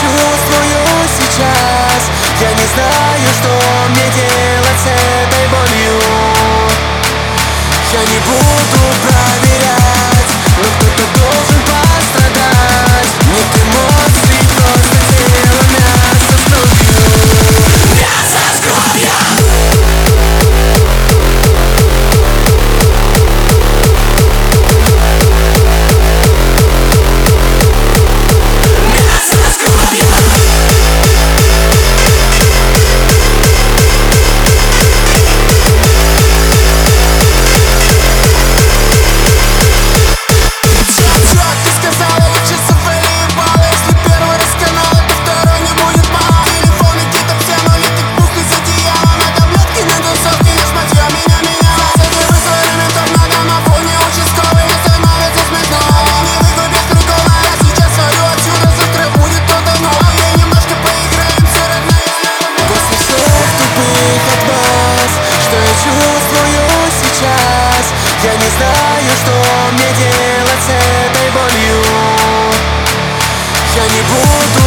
чувствую сейчас. Я не знаю, что мне делать с этой болью. Я не буду проверять, но кто-то должен пострадать. Нет эмоций, просто тело мясо с кровью. Мясо с кровью. Я не знаю, что мне делать с этой болью. Я не буду